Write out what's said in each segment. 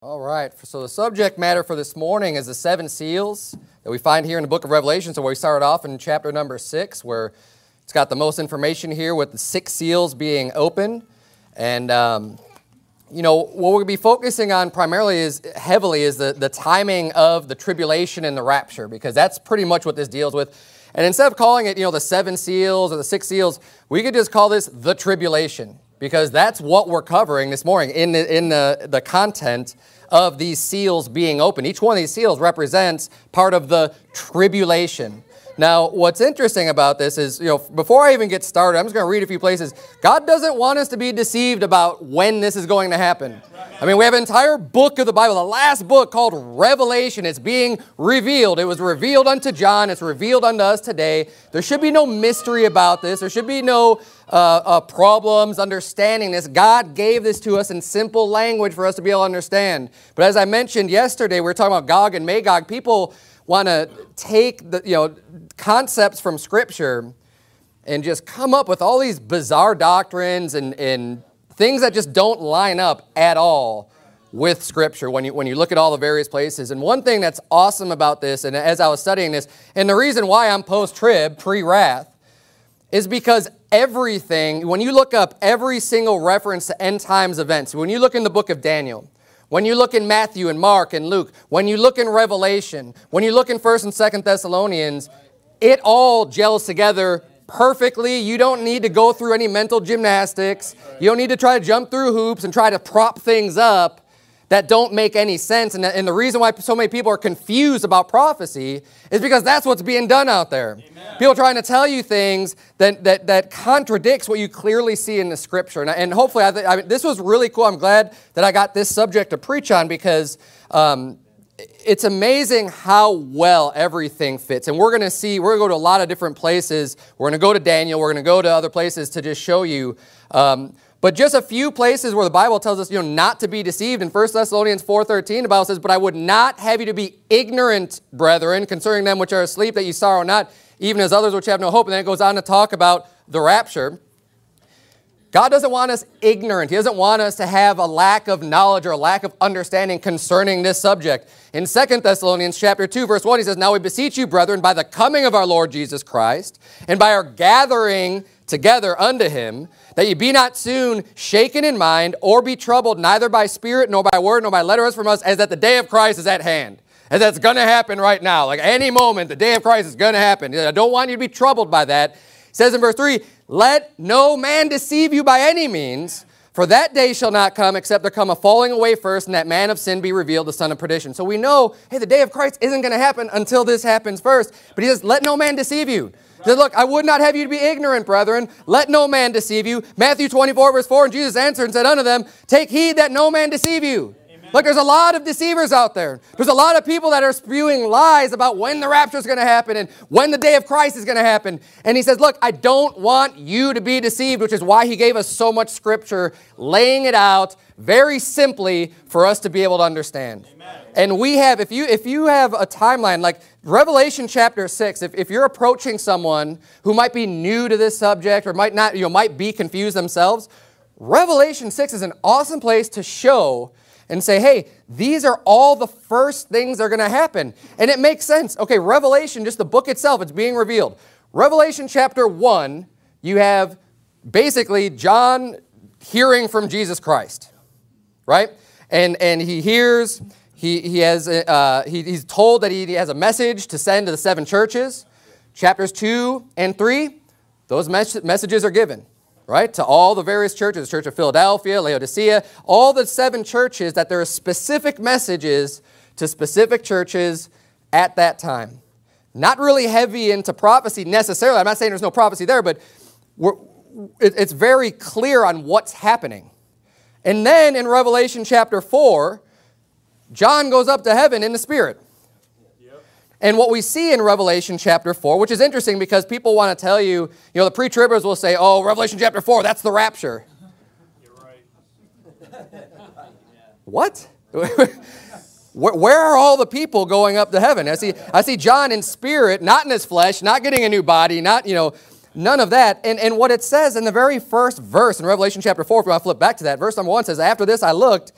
All right, so the subject matter for this morning is the seven seals that we find here in the book of Revelation. So we started off in chapter number 6, where it's got the most information here with the 6 seals being open. And, what we're going to be focusing on primarily is the timing of the tribulation and the rapture, because that's pretty much what this deals with. And instead of calling it, the 7 seals or the 6 seals, we could just call this the tribulation, because that's what we're covering this morning in the content of these seals being open. Each one of these seals represents part of the tribulation. Now, what's interesting about this is, before I even get started, I'm just going to read a few places. God doesn't want us to be deceived about when this is going to happen. I mean, we have an entire book of the Bible, the last book called Revelation. It's being revealed. It was revealed unto John. It's revealed unto us today. There should be no mystery about this. There should be no problems understanding this. God gave this to us in simple language for us to be able to understand. But as I mentioned yesterday, we were talking about Gog and Magog. People want to take the concepts from Scripture and just come up with all these bizarre doctrines and things that just don't line up at all with Scripture when you look at all the various places. And one thing that's awesome about this, and as I was studying this, and the reason why I'm post-trib, pre-wrath, is because everything, when you look up every single reference to end times events, when you look in the book of Daniel, when you look in Matthew and Mark and Luke, when you look in Revelation, when you look in 1st and 2nd Thessalonians, it all gels together perfectly. You don't need to go through any mental gymnastics. You don't need to try to jump through hoops and try to prop things up that don't make any sense. And the reason why so many people are confused about prophecy is because that's what's being done out there. Amen. People trying to tell you things that contradicts what you clearly see in the Scripture. And hopefully, this was really cool. I'm glad that I got this subject to preach on, because it's amazing how well everything fits. And we're going to go to a lot of different places. We're going to go to Daniel. We're going to go to other places to just show you. But just a few places where the Bible tells us, not to be deceived. In 1 Thessalonians 4:13, the Bible says, "But I would not have you to be ignorant, brethren, concerning them which are asleep, that ye sorrow not, even as others which have no hope." And then it goes on to talk about the rapture. God doesn't want us ignorant. He doesn't want us to have a lack of knowledge or a lack of understanding concerning this subject. In 2 Thessalonians chapter 2, verse 1, he says, "Now we beseech you, brethren, by the coming of our Lord Jesus Christ, and by our gathering together unto him, that ye be not soon shaken in mind, or be troubled, neither by spirit, nor by word, nor by letter as from us, as that the day of Christ is at hand." As that's going to happen right now. Like any moment, the day of Christ is going to happen. I don't want you to be troubled by that. It says in verse 3, "Let no man deceive you by any means, for that day shall not come, except there come a falling away first, and that man of sin be revealed, the son of perdition." So we know, hey, the day of Christ isn't going to happen until this happens first. But he says, let no man deceive you. He says, look, I would not have you to be ignorant, brethren. Let no man deceive you. Matthew 24, verse 4, "And Jesus answered and said unto them, Take heed that no man deceive you." Look, there's a lot of deceivers out there. There's a lot of people that are spewing lies about when the rapture is going to happen and when the day of Christ is going to happen. And he says, look, I don't want you to be deceived, which is why he gave us so much Scripture, laying it out very simply for us to be able to understand. Amen. And we have, if you have a timeline, like Revelation chapter 6, if you're approaching someone who might be new to this subject or might be confused themselves, Revelation 6 is an awesome place to show and say, hey, these are all the first things that are going to happen. And it makes sense. Okay, Revelation, just the book itself, it's being revealed. Revelation chapter 1, you have basically John hearing from Jesus Christ, right? And he hears, he's told that he has a message to send to the 7 churches. Chapters 2 and 3, those messages are given. Right, to all the various churches, the Church of Philadelphia, Laodicea, all the 7 churches, that there are specific messages to specific churches at that time. Not really heavy into prophecy necessarily. I'm not saying there's no prophecy there, but it's very clear on what's happening. And then in Revelation chapter 4, John goes up to heaven in the Spirit. And what we see in Revelation chapter 4, which is interesting because people want to tell you, the pre-tribbers will say, oh, Revelation chapter 4, that's the rapture. You're right. What? Where are all the people going up to heaven? I see John in spirit, not in his flesh, not getting a new body, not, none of that. And what it says in the very first verse in Revelation chapter 4, if you want to flip back to that, verse number 1 says, "After this I looked,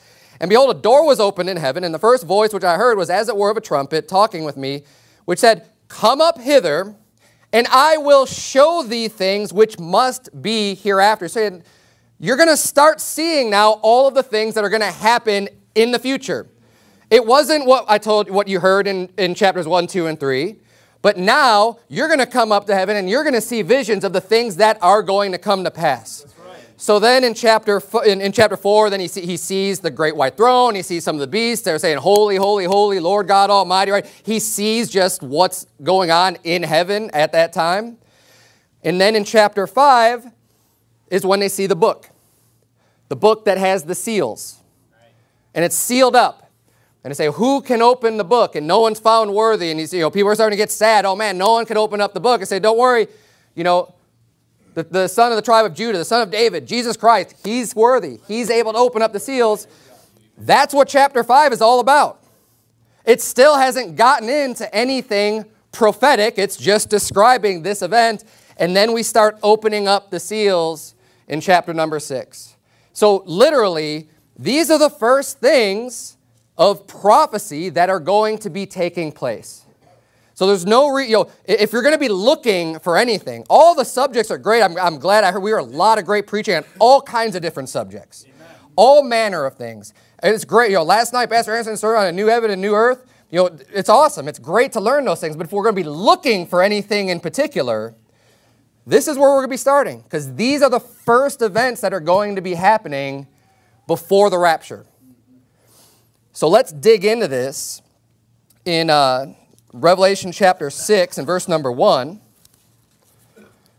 And behold, a door was opened in heaven, and the first voice which I heard was as it were of a trumpet, talking with me, which said, Come up hither, and I will show thee things which must be hereafter. Saying, you're going to start seeing now all of the things that are going to happen in the future. It wasn't what you heard in chapters 1, 2, and 3. But now you're going to come up to heaven and you're going to see visions of the things that are going to come to pass. That's right. So then in chapter 4, then he sees the great white throne. He sees some of the beasts. They're saying, Holy, holy, holy, Lord God Almighty. Right? He sees just what's going on in heaven at that time. And then in chapter 5 is when they see the book that has the seals. Right. And it's sealed up. And they say, who can open the book? And no one's found worthy. And people are starting to get sad. Oh man, no one can open up the book. I say, don't worry. The son of the tribe of Judah, the son of David, Jesus Christ, he's worthy. He's able to open up the seals. That's what chapter 5 is all about. It still hasn't gotten into anything prophetic. It's just describing this event. And then we start opening up the seals in chapter number 6. So literally, these are the first things of prophecy that are going to be taking place. So there's no, if you're going to be looking for anything, all the subjects are great. I'm glad I heard we heard a lot of great preaching on all kinds of different subjects. Amen. All manner of things. And it's great. Last night Pastor Anderson started on a new heaven and new earth. It's awesome. It's great to learn those things. But if we're going to be looking for anything in particular, this is where we're going to be starting. Because these are the first events that are going to be happening before the rapture. So let's dig into this in Revelation chapter 6 and verse number 1. The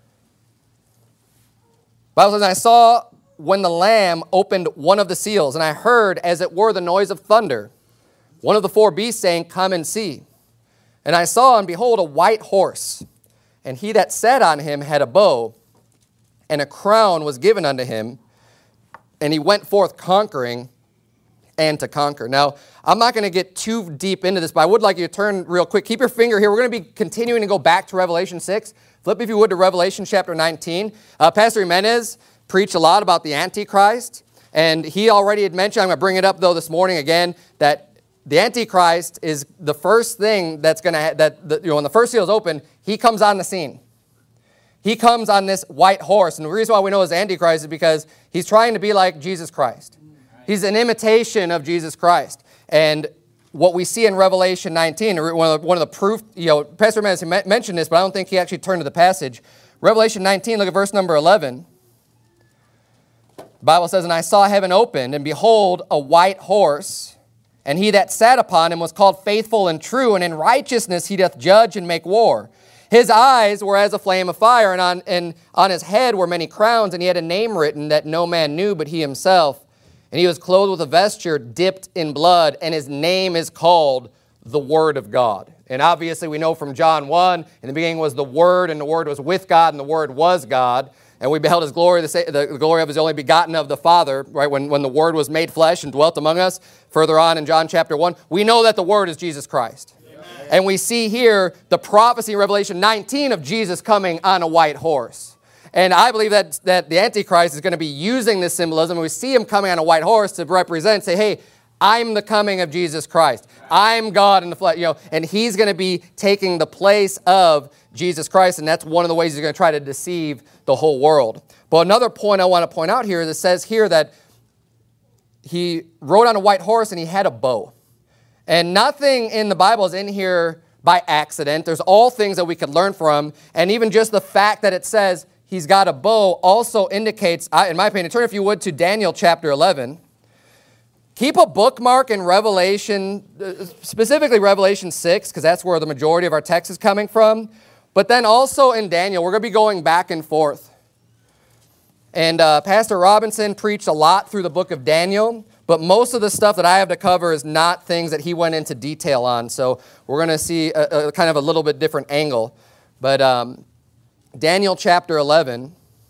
Bible says, I saw when the Lamb opened one of the seals, and I heard as it were the noise of thunder, one of the 4 beasts saying, Come and see. And I saw, and behold, a white horse, and he that sat on him had a bow, and a crown was given unto him, and he went forth conquering and to conquer. Now, I'm not going to get too deep into this, but I would like you to turn real quick. Keep your finger here. We're going to be continuing to go back to Revelation 6. Flip, if you would, to Revelation chapter 19. Pastor Jimenez preached a lot about the Antichrist, and he already had mentioned, I'm going to bring it up, though, this morning again, that the Antichrist is the first thing that's going to, when the first seal is open, he comes on the scene. He comes on this white horse, and the reason why we know he's Antichrist is because he's trying to be like Jesus Christ. He's an imitation of Jesus Christ. And what we see in Revelation 19, one of the proof, Pastor Jimenez mentioned this, but I don't think he actually turned to the passage. Revelation 19, look at verse number 11. The Bible says, And I saw heaven opened, and behold, a white horse, and he that sat upon him was called Faithful and True, and in righteousness he doth judge and make war. His eyes were as a flame of fire, and on his head were many crowns, and he had a name written that no man knew but he himself. And he was clothed with a vesture dipped in blood, and his name is called the Word of God. And obviously we know from John 1, in the beginning was the Word, and the Word was with God, and the Word was God. And we beheld his glory, the glory of his only begotten of the Father, right? When the Word was made flesh and dwelt among us. Further on in John chapter 1, we know that the Word is Jesus Christ. Amen. And we see here the prophecy in Revelation 19 of Jesus coming on a white horse. And I believe that the Antichrist is going to be using this symbolism. We see him coming on a white horse to represent, say, hey, I'm the coming of Jesus Christ. I'm God in the flesh, and he's going to be taking the place of Jesus Christ, and that's one of the ways he's going to try to deceive the whole world. But another point I want to point out here is it says here that he rode on a white horse and he had a bow. And nothing in the Bible is in here by accident. There's all things that we could learn from, and even just the fact that it says he's got a bow also indicates, in my opinion, turn if you would to Daniel chapter 11. Keep a bookmark in Revelation, specifically Revelation 6, because that's where the majority of our text is coming from. But then also in Daniel, we're going to be going back and forth. And Pastor Robinson preached a lot through the book of Daniel, but most of the stuff that I have to cover is not things that he went into detail on. So we're going to see a kind of a little bit different angle. But Daniel chapter 11.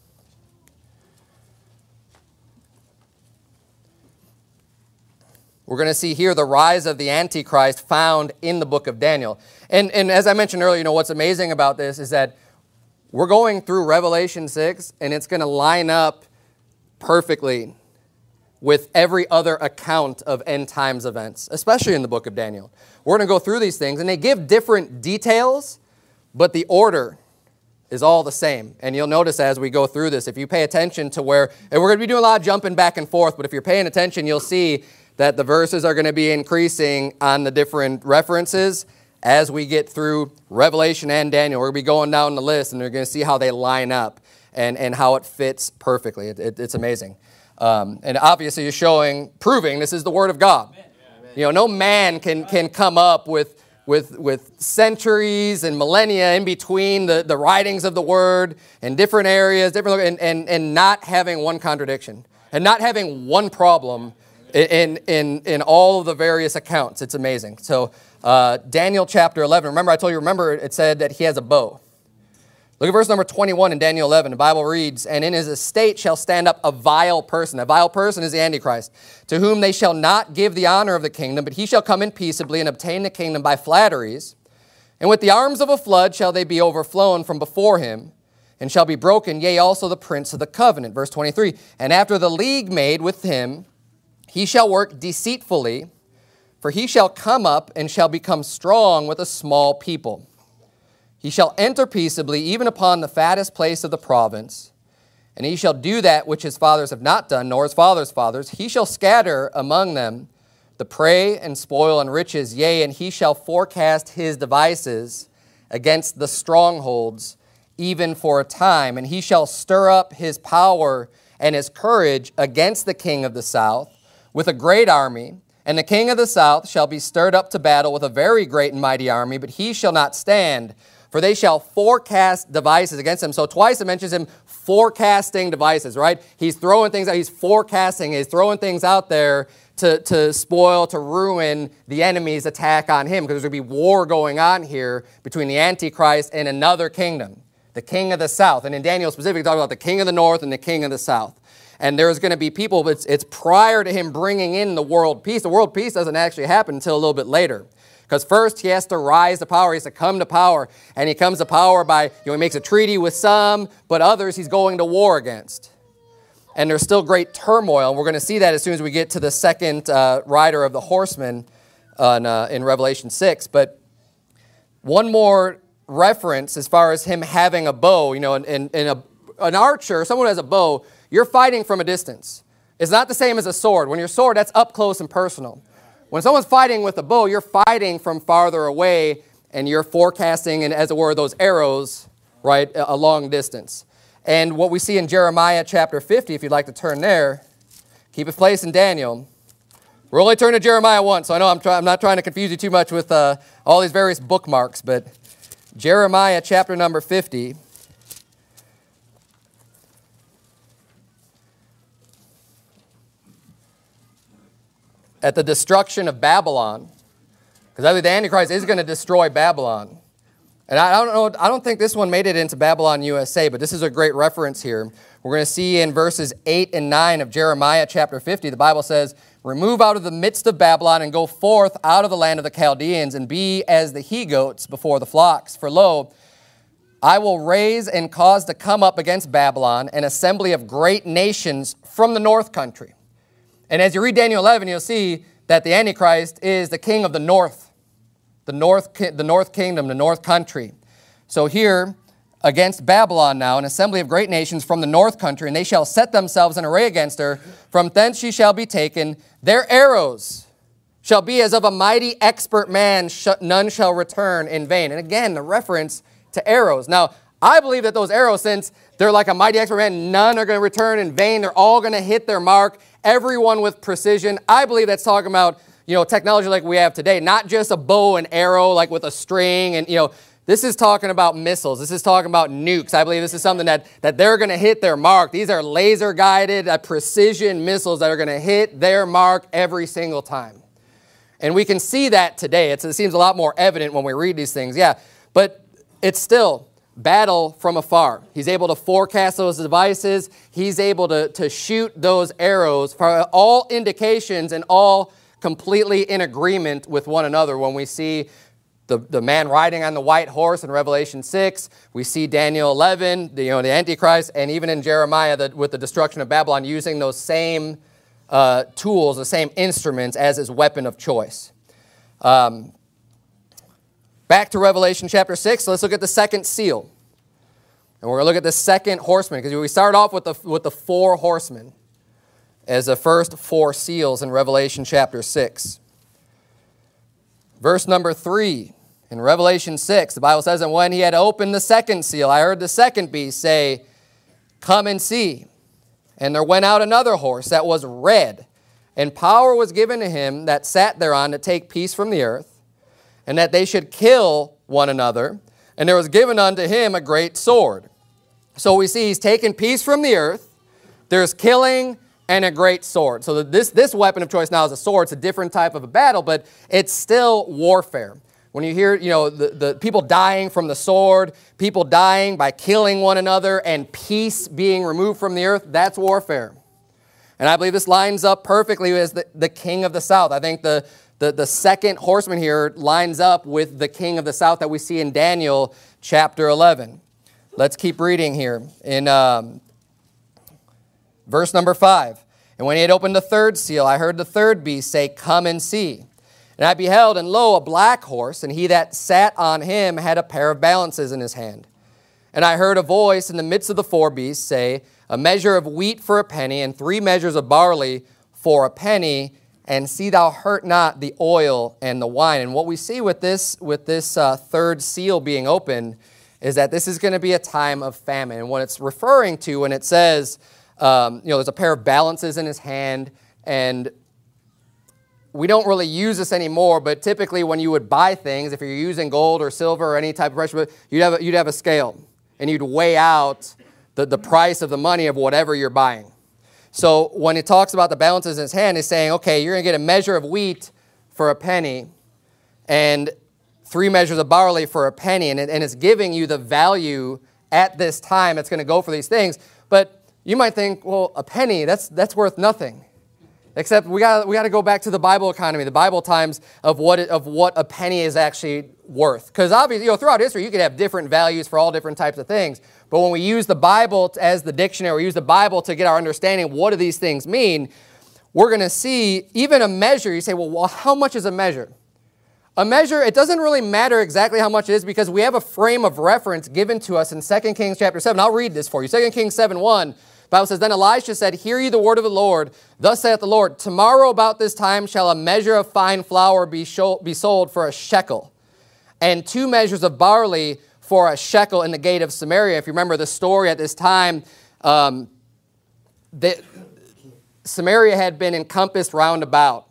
We're going to see here the rise of the Antichrist found in the book of Daniel. And as I mentioned earlier, what's amazing about this is that we're going through Revelation 6, and it's going to line up perfectly with every other account of end times events, especially in the book of Daniel. We're going to go through these things, and they give different details, but the order is all the same. And you'll notice as we go through this, if you pay attention to where, and we're going to be doing a lot of jumping back and forth, but if you're paying attention, you'll see that the verses are going to be increasing on the different references as we get through Revelation and Daniel. We're going to be going down the list, and you're going to see how they line up and how it fits perfectly. It's amazing. And obviously you're proving this is the Word of God. Amen. You know, no man can come up with centuries and millennia in between the writings of the Word and different areas, and not having one contradiction and not having one problem in all of the various accounts. It's amazing. So Daniel chapter 11, remember it said that he has a bow. Look at verse number 21 in Daniel 11. The Bible reads, "And in his estate shall stand up a vile person." A vile person is the Antichrist, "to whom they shall not give the honor of the kingdom, but he shall come in peaceably and obtain the kingdom by flatteries. And with the arms of a flood shall they be overflown from before him, and shall be broken, yea, also the prince of the covenant." Verse 23, "And after the league made with him, he shall work deceitfully, for he shall come up and shall become strong with a small people. He shall enter peaceably, even upon the fattest place of the province. And he shall do that which his fathers have not done, nor his fathers' fathers. He shall scatter among them the prey and spoil and riches, yea, and he shall forecast his devices against the strongholds, even for a time. And he shall stir up his power and his courage against the king of the south with a great army. And the king of the south shall be stirred up to battle with a very great and mighty army, but he shall not stand, for they shall forecast devices against him." So twice it mentions him forecasting devices, right? He's throwing things out. He's forecasting. He's throwing things out there to spoil, to ruin the enemy's attack on him, because there's going to be war going on here between the Antichrist and another kingdom, the king of the south. And in Daniel specifically, talking about the king of the north and the king of the south. And there's going to be people, but it's prior to him bringing in the world peace. The world peace doesn't actually happen until a little bit later. Because first he has to rise to power, he has to come to power, and he comes to power by, he makes a treaty with some, but others he's going to war against. And there's still great turmoil, and we're going to see that as soon as we get to the second rider of the horsemen in Revelation 6. But one more reference as far as him having a bow, an archer, someone who has a bow, you're fighting from a distance. It's not the same as a sword. When you're sword, that's up close and personal. When someone's fighting with a bow, you're fighting from farther away, and you're forecasting, and as it were, those arrows, right, a long distance. And what we see in Jeremiah chapter 50, if you'd like to turn there, keep it placed in Daniel. We're only turning to Jeremiah once, so I know I'm not trying to confuse you too much with all these various bookmarks, but Jeremiah chapter number 50. At the destruction of Babylon, because I think the Antichrist is going to destroy Babylon. And I don't think this one made it into Babylon, USA, but this is a great reference here. We're going to see in verses 8 and 9 of Jeremiah chapter 50, the Bible says, "Remove out of the midst of Babylon and go forth out of the land of the Chaldeans and be as the he-goats before the flocks. For lo, I will raise and cause to come up against Babylon an assembly of great nations from the north country." And as you read Daniel 11, you'll see that the Antichrist is the king of the north kingdom, the north country. So here, against Babylon now, an assembly of great nations from the north country, and they shall set themselves in array against her. From thence she shall be taken. Their arrows shall be as of a mighty expert man. None shall return in vain. And again, the reference to arrows. Now, I believe that those arrows, since they're like a mighty expert man, none are going to return in vain. They're all going to hit their mark, everyone with precision. I believe that's talking about, technology like we have today, not just a bow and arrow like with a string. And, this is talking about missiles. This is talking about nukes. I believe this is something that they're going to hit their mark. These are laser-guided precision missiles that are going to hit their mark every single time. And we can see that today. It seems a lot more evident when we read these things. Yeah, but it's still battle from afar. He's able to forecast those devices. He's able to shoot those arrows for all indications and all completely in agreement with one another. When we see the man riding on the white horse in Revelation 6, we see Daniel 11, the Antichrist, and even in Jeremiah with the destruction of Babylon using those same tools, the same instruments as his weapon of choice. Back to Revelation chapter 6, let's look at the second seal. And we're going to look at the second horseman, because we start off with the four horsemen as the first four seals in Revelation chapter 6. Verse number 3 in Revelation 6, the Bible says, "And when he had opened the second seal, I heard the second beast say, 'Come and see.' And there went out another horse that was red, and power was given to him that sat thereon to take peace from the earth, and that they should kill one another. And there was given unto him a great sword." So we see he's taken peace from the earth. There's killing and a great sword. So this weapon of choice now is a sword. It's a different type of a battle, but it's still warfare. When you hear, the people dying from the sword, people dying by killing one another, and peace being removed from the earth, that's warfare. And I believe this lines up perfectly as the king of the south. I think the second horseman here lines up with the king of the south that we see in Daniel chapter 11. Let's keep reading here in verse number 5. "And when he had opened the third seal, I heard the third beast say, 'Come and see.' And I beheld, and lo, a black horse, and he that sat on him had a pair of balances in his hand. And I heard a voice in the midst of the four beasts say, 'A measure of wheat for a penny, and 3 measures of barley for a penny, and see thou hurt not the oil and the wine.'" And what we see with this third seal being opened is that this is going to be a time of famine. And what it's referring to when it says, there's a pair of balances in his hand, and we don't really use this anymore, but typically when you would buy things, if you're using gold or silver or any type of precious, you'd have a scale, and you'd weigh out the price of the money of whatever you're buying. So when it talks about the balances in his hand, it's saying, okay, you're going to get a measure of wheat for a penny and 3 measures of barley for a penny, and it's giving you the value at this time it's going to go for these things. But you might think, well, a penny, that's worth nothing. Except we got to go back to the Bible economy, the Bible times of what a penny is actually worth. Because obviously, throughout history, you could have different values for all different types of things. But when we use the Bible as the dictionary, we use the Bible to get our understanding of what do these things mean, we're going to see even a measure. You say, well, how much is a measure? A measure, it doesn't really matter exactly how much it is because we have a frame of reference given to us in 2 Kings chapter 7. I'll read this for you. 2 Kings 7:1. The Bible says, "Then Elisha said, Hear ye the word of the Lord. Thus saith the Lord, Tomorrow about this time shall a measure of fine flour be sold for a shekel, and 2 measures of barley for a shekel in the gate of Samaria." If you remember the story at this time, Samaria had been encompassed round about,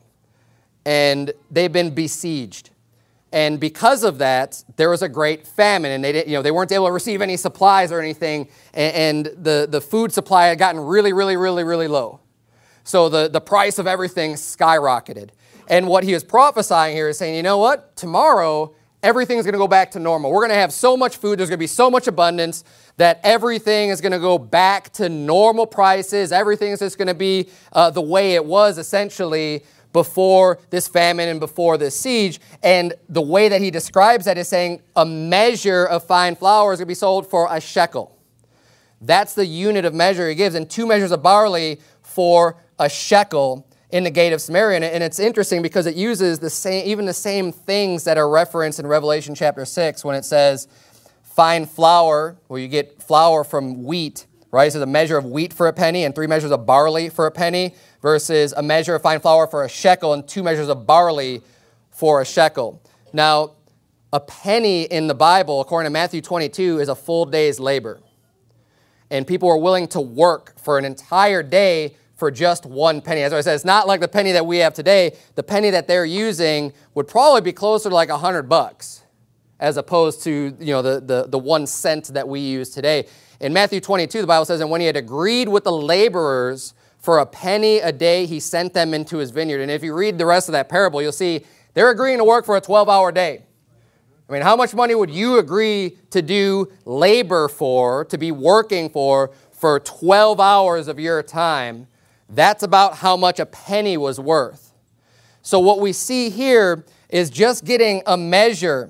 and they'd been besieged. And because of that, there was a great famine, and they weren't able to receive any supplies or anything, and the food supply had gotten really, really, really, really low. So the price of everything skyrocketed. And what he was prophesying here is saying, you know what? Tomorrow, everything's going to go back to normal. We're going to have so much food, there's going to be so much abundance that everything is going to go back to normal prices. Everything is just going to be the way it was essentially before this famine and before this siege. And the way that he describes that is saying a measure of fine flour is going to be sold for a shekel. That's the unit of measure he gives, and 2 measures of barley for a shekel in the gate of Samaria. And it's interesting because it uses the same things that are referenced in Revelation chapter 6 when it says fine flour, where you get flour from wheat, right? So the measure of wheat for a penny and 3 measures of barley for a penny versus a measure of fine flour for a shekel and 2 measures of barley for a shekel. Now, a penny in the Bible, according to Matthew 22, is a full day's labor. And people were willing to work for an entire day for just 1 penny. As I said, it's not like the penny that we have today. The penny that they're using would probably be closer to like $100 as opposed to the 1 cent that we use today. In Matthew 22, the Bible says, "And when he had agreed with the laborers for a penny a day, he sent them into his vineyard." And if you read the rest of that parable, you'll see they're agreeing to work for a 12-hour day. I mean, how much money would you agree to do labor for, to be working for 12 hours of your time? That's about how much a penny was worth. So what we see here is just getting a measure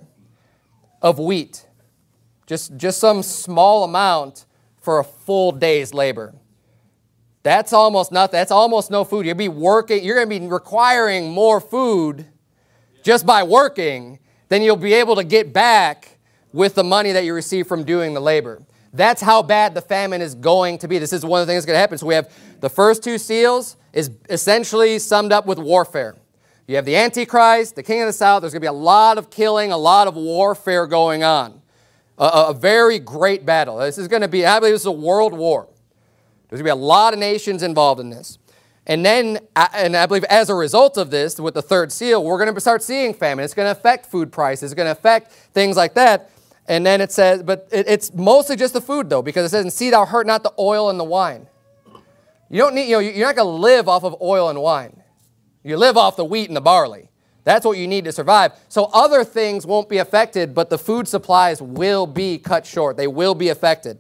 of wheat, just some small amount for a full day's labor. That's almost nothing. That's almost no food. You're going to be requiring more food just by working than you'll be able to get back with the money that you receive from doing the labor. That's how bad the famine is going to be. This is one of the things that's going to happen. So we have the first two seals is essentially summed up with warfare. You have the Antichrist, the king of the south. There's going to be a lot of killing, a lot of warfare going on. A very great battle. This is going to be, I believe this is a world war. There's going to be a lot of nations involved in this. And then, and I believe as a result of this, with the third seal, we're going to start seeing famine. It's going to affect food prices. It's going to affect things like that. And then it says, but it's mostly just the food though, because it says, and see thou hurt not the oil and the wine. You don't need, you're not going to live off of oil and wine. You live off the wheat and the barley. That's what you need to survive. So other things won't be affected, but the food supplies will be cut short. They will be affected.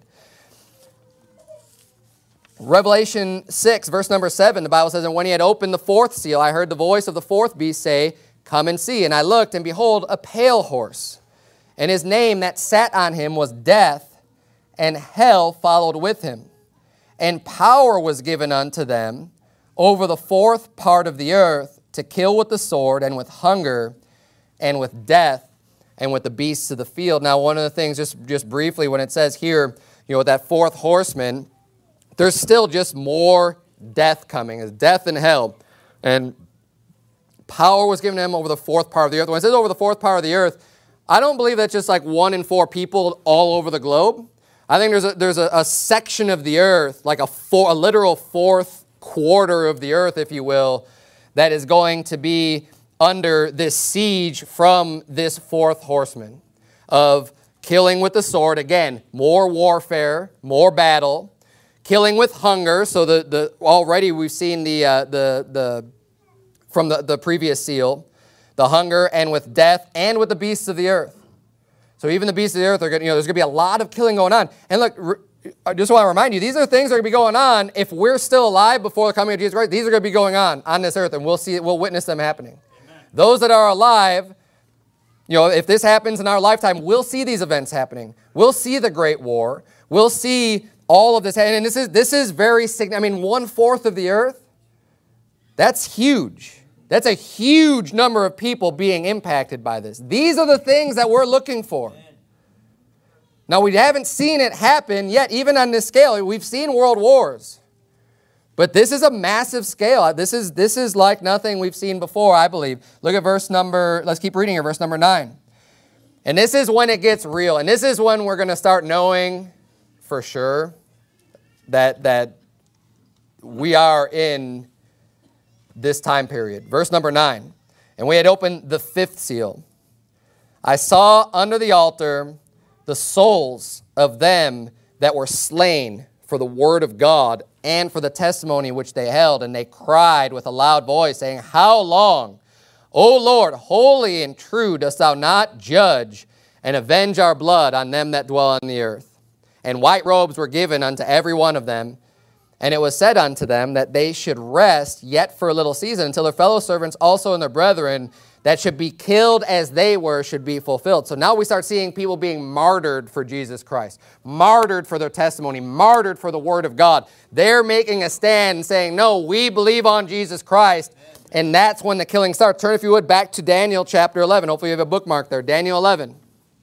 Revelation 6, verse number 7, the Bible says, and when he had opened the fourth seal, I heard the voice of the fourth beast say, come and see. And I looked, and behold, a pale horse. And his name that sat on him was Death, and hell followed with him. And power was given unto them over the fourth part of the earth to kill with the sword, and with hunger, and with death, and with the beasts of the field. Now, one of the things, just briefly, when it says here, with that fourth horseman, there's still just more death coming. There's death and hell. And power was given to him over the fourth part of the earth. When it says over the fourth part of the earth, I don't believe that's just like 1 in 4 people all over the globe. I think there's a section of the earth, like a literal fourth quarter of the earth, if you will, that is going to be under this siege from this fourth horseman of killing with the sword. Again, more warfare, more battle. Killing with hunger. So already we've seen from the previous seal, the hunger, and with death, and with the beasts of the earth. So even the beasts of the earth are going. There's going to be a lot of killing going on. And look, I just want to remind you, these are things that are going to be going on if we're still alive before the coming of Jesus Christ. These are going to be going on this earth, and we'll witness them happening. Amen. Those that are alive, if this happens in our lifetime, we'll see these events happening. We'll see the Great War. We'll see all of this, and this is very significant. 1/4 of the earth, that's huge. That's a huge number of people being impacted by this. These are the things that we're looking for. Now, we haven't seen it happen yet, even on this scale. We've seen world wars. But this is a massive scale. This is like nothing we've seen before, I believe. Look at let's keep reading here, verse number 9. And this is when it gets real. And this is when we're going to start knowing for sure that we are in this time period. Verse number 9. And we had opened the fifth seal. I saw under the altar the souls of them that were slain for the word of God and for the testimony which they held. And they cried with a loud voice, saying, how long, O Lord, holy and true, dost thou not judge and avenge our blood on them that dwell on the earth? And white robes were given unto every one of them. And it was said unto them that they should rest yet for a little season until their fellow servants also and their brethren that should be killed as they were should be fulfilled. So now we start seeing people being martyred for Jesus Christ, martyred for their testimony, martyred for the word of God. They're making a stand and saying, no, we believe on Jesus Christ. And that's when the killing starts. Turn, if you would, back to Daniel chapter 11. Hopefully you have a bookmark there. Daniel 11.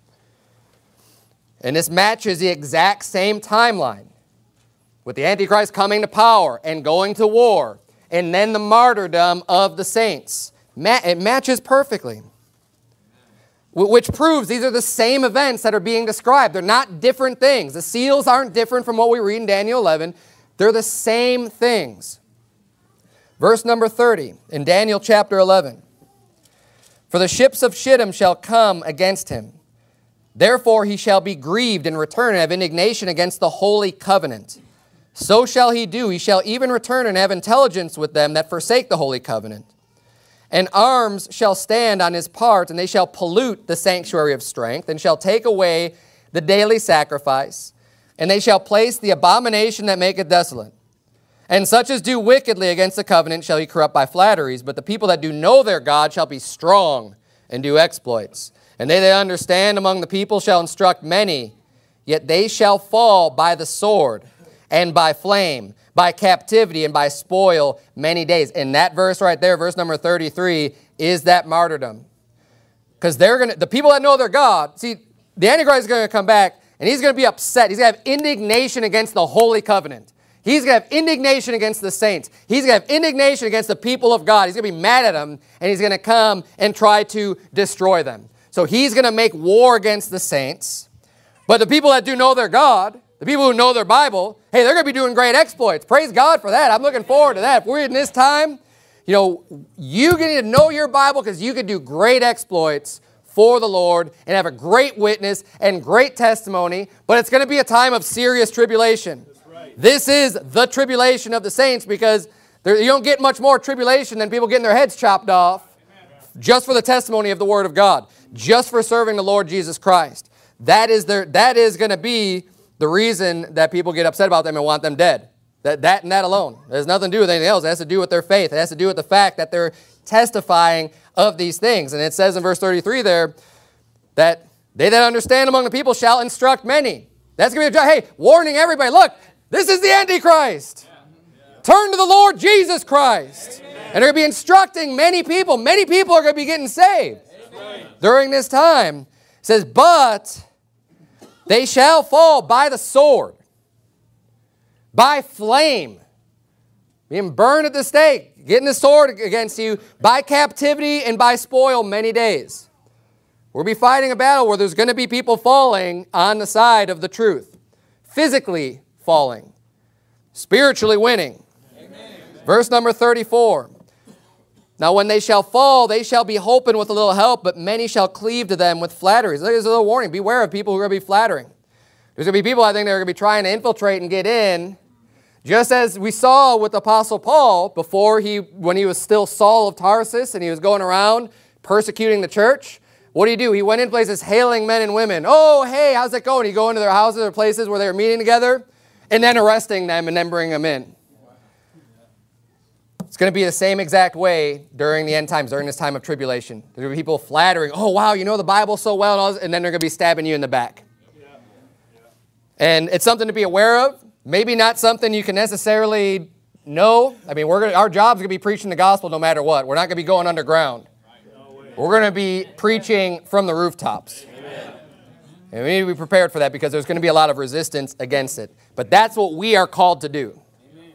And this matches the exact same timeline with the Antichrist coming to power and going to war, and then the martyrdom of the saints. It matches perfectly, which proves these are the same events that are being described. They're not different things. The seals aren't different from what we read in Daniel 11. They're the same things. Verse number 30 in Daniel chapter 11. For the ships of Shittim shall come against him. Therefore he shall be grieved and return and have indignation against the holy covenant. So shall he do. He shall even return and have intelligence with them that forsake the holy covenant. And arms shall stand on his part, and they shall pollute the sanctuary of strength, and shall take away the daily sacrifice, and they shall place the abomination that maketh desolate. And such as do wickedly against the covenant shall he corrupt by flatteries, but the people that do know their God shall be strong and do exploits. And they that understand among the people shall instruct many, yet they shall fall by the sword, and by flame, by captivity and by spoil many days. And that verse right there, verse number 33, is that martyrdom. Because the people that know their God, see, the Antichrist is going to come back and he's going to be upset. He's going to have indignation against the Holy Covenant. He's going to have indignation against the saints. He's going to have indignation against the people of God. He's going to be mad at them, and he's going to come and try to destroy them. So he's going to make war against the saints. But the people that do know their God, the people who know their Bible, hey, they're going to be doing great exploits. Praise God for that. I'm looking forward to that. If we're in this time, you need to know your Bible because you could do great exploits for the Lord and have a great witness and great testimony. But it's going to be a time of serious tribulation. This is the tribulation of the saints because you don't get much more tribulation than people getting their heads chopped off just for the testimony of the Word of God, just for serving the Lord Jesus Christ. That is going to be the reason that people get upset about them and want them dead. That and that alone. It has nothing to do with anything else. It has to do with their faith. It has to do with the fact that they're testifying of these things. And it says in verse 33 there that they that understand among the people shall instruct many. That's going to be a job. Hey, warning everybody, look, this is the Antichrist. Turn to the Lord Jesus Christ. And they're going to be instructing many people. Many people are going to be getting saved during this time. It says, but they shall fall by the sword, by flame, being burned at the stake, getting the sword against you, by captivity and by spoil many days. We'll be fighting a battle where there's going to be people falling on the side of the truth. Physically falling, spiritually winning. Amen. Verse number 34. Now when they shall fall, they shall be holpen with a little help, but many shall cleave to them with flatteries. There's a little warning. Beware of people who are going to be flattering. There's going to be people, I think, that are going to be trying to infiltrate and get in, just as we saw with Apostle Paul when he was still Saul of Tarsus and he was going around persecuting the church. What do? He went in places hailing men and women. Oh, hey, how's it going? He'd go into their houses or places where they were meeting together and then arresting them and then bringing them in. It's going to be the same exact way during the end times, during this time of tribulation. There will be people flattering, oh, wow, you know the Bible so well, and then they're going to be stabbing you in the back. And it's something to be aware of. Maybe not something you can necessarily know. I mean, our job's going to be preaching the gospel no matter what. We're not going to be going underground. We're going to be preaching from the rooftops. Amen. And we need to be prepared for that because there's going to be a lot of resistance against it. But that's what we are called to do. Amen.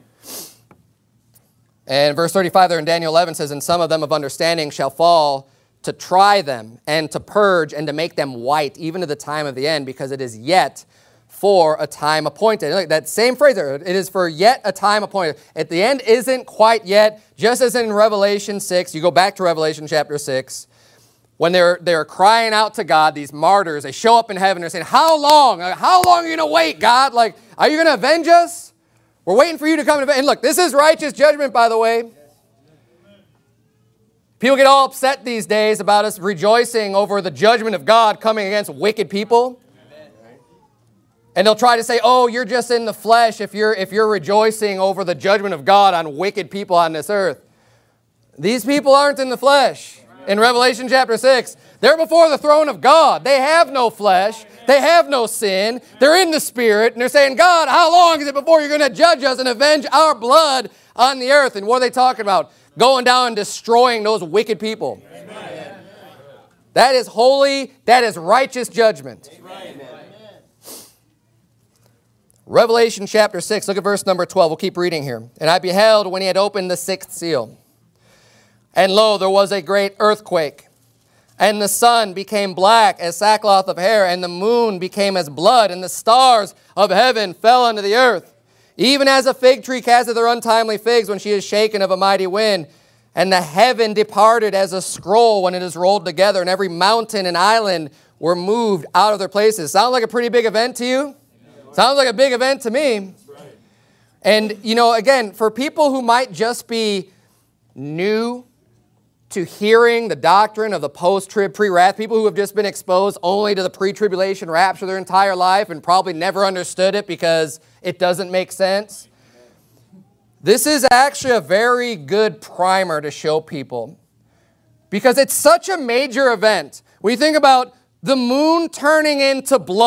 And verse 35 there in Daniel 11 says, and some of them of understanding shall fall to try them and to purge and to make them white, even to the time of the end, because it is yet for a time appointed. Look, that same phrase there, it is for yet a time appointed. At the end isn't quite yet, just as in Revelation 6, you go back to Revelation chapter 6, when they're crying out to God, these martyrs, they show up in heaven, they're saying, how long? How long are you going to wait, God? Like, are you going to avenge us? We're waiting for you to come and avenge. And look, this is righteous judgment, by the way. People get all upset these days about us rejoicing over the judgment of God coming against wicked people. And they'll try to say, oh, you're just in the flesh if you're rejoicing over the judgment of God on wicked people on this earth. These people aren't in the flesh. In Revelation chapter 6, they're before the throne of God. They have no flesh. They have no sin. They're in the Spirit. And they're saying, God, how long is it before you're going to judge us and avenge our blood on the earth? And what are they talking about? Going down and destroying those wicked people. Amen. That is holy. That is righteous judgment. Amen. Revelation chapter 6, look at verse number 12. We'll keep reading here. And I beheld when he had opened the sixth seal. And lo, there was a great earthquake. And the sun became black as sackcloth of hair, and the moon became as blood, and the stars of heaven fell unto the earth. Even as a fig tree casteth her untimely figs when she is shaken of a mighty wind. And the heaven departed as a scroll when it is rolled together, and every mountain and island were moved out of their places. Sound like a pretty big event to you? Sounds like a big event to me. And, again, for people who might just be new to hearing the doctrine of the post-trib, pre-wrath, people who have just been exposed only to the pre-tribulation rapture their entire life and probably never understood it because it doesn't make sense. This is actually a very good primer to show people because it's such a major event. When you think about the moon turning into blood,